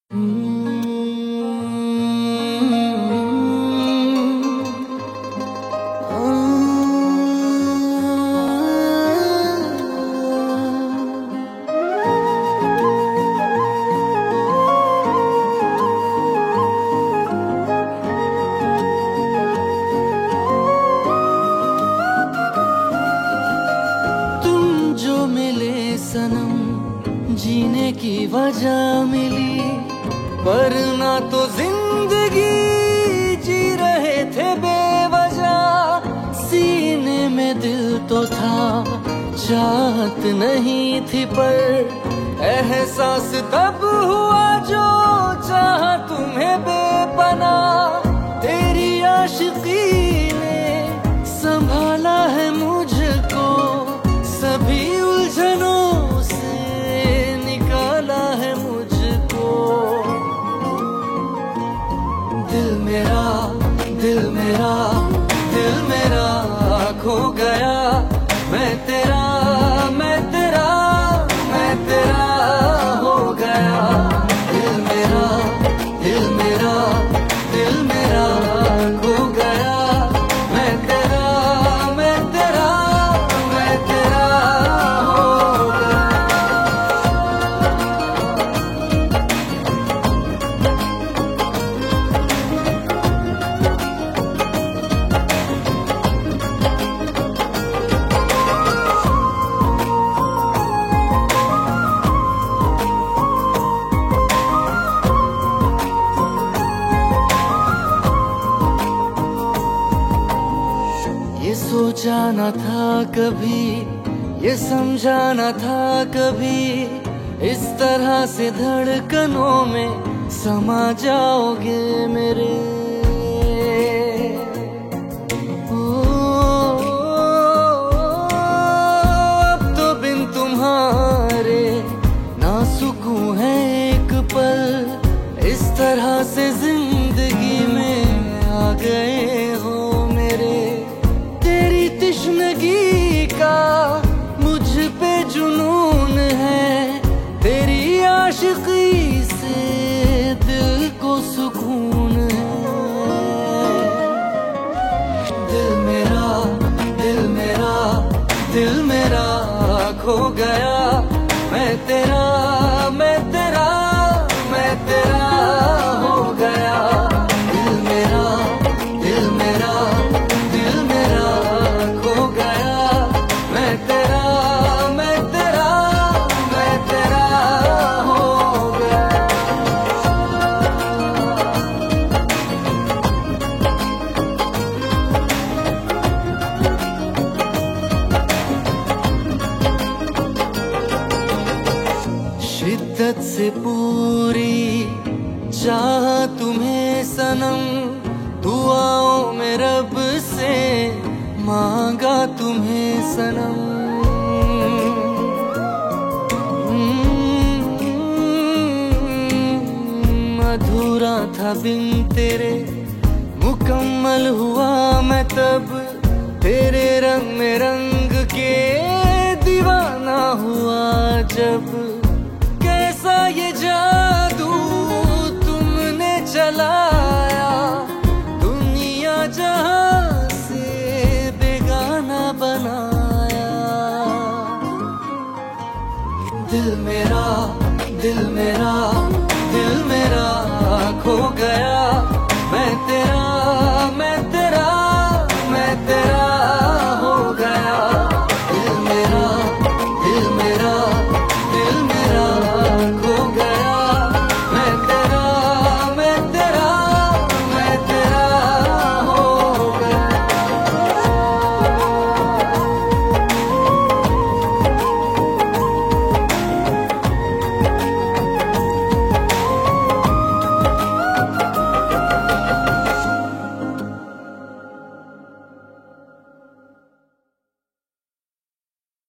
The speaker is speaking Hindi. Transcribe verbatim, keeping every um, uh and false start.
सनम जीने की वजह मिली, वरना तो जिंदगी जी रहे थे बेवजह। सीने में दिल तो था, चाहत नहीं थी, पर एहसास तब हुआ जो चाहा तुम्हें बेपनाह। तेरी आशिकी ने संभाला है मुझको, सभी उलझनों से निकाला है मुझको। दिल मेरा दिल मेरा दिल मेरा खो गया, मैं तेरा मैं तेरा मैं तेरा हो गया। दिल मेरा दिल मेरा दिल मेरा खो गया, मैं तेरा मैं तेरा मैं तेरा हो गया। ये सोचा न था कभी, ये समझा न था कभी, इस तरह से धड़कनों में समा जाओगे मेरे। ओ, अब तो बिन तुम्हारे ना सुकून है एक पल, इस तरह से जिंदगी में आ गए हो मेरे। तेरी तिश्नगी का मुझ पे जुनून है, तेरी आशिकी से दिल को सुकून है। दिल मेरा दिल मेरा दिल मेरा खो गया, मैं तेरा मैं तेरा मैं तेरा हो गया। दिल मेरा दिल मेरा दिल मेरा खो गया, मैं तेरा मैं तेरा मैं तेरा हो गया। शिद्दत से पूरी चाह तुम्हें सनम, दुआओं में रब से मांगा तुम्हें सनम। अधूरा था बिन तेरे, मुकम्मल हुआ मैं तब, तेरे रंग में रंग के दीवाना हुआ जब। कैसा ये जादू तुमने चलाया, दुनिया जहां से बेगाना बनाया। दिल मेरा दिल मेरा दिल मेरा